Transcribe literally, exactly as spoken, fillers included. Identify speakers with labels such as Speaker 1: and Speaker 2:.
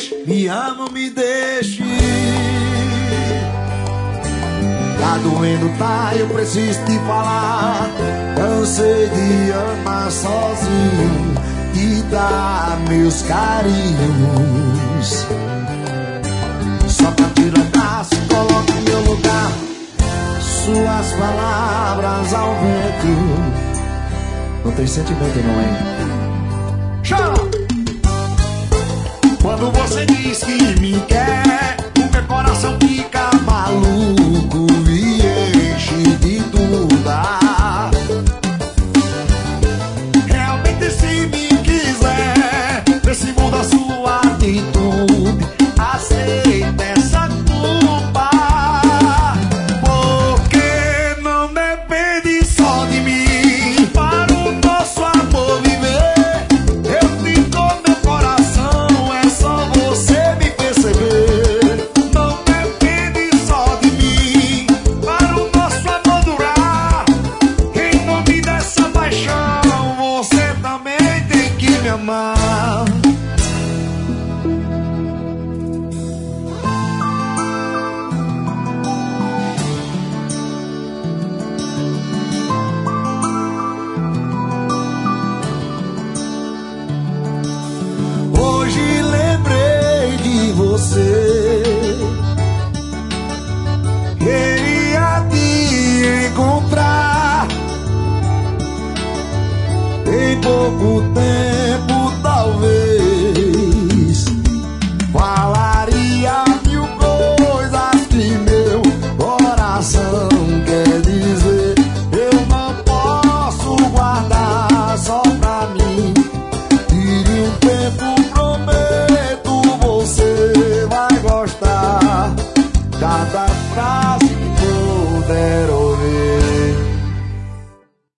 Speaker 1: deixe, me ama, me deixe. Tá doendo, tá, eu preciso te falar. Cansei de amar sozinho e dar meus carinhos. Só pra tirar o braço, coloca em meu lugar. Suas palavras ao vento. Não tem sentimento não, hein? Chama! Quando você diz que me quer, o meu coração fica maluco.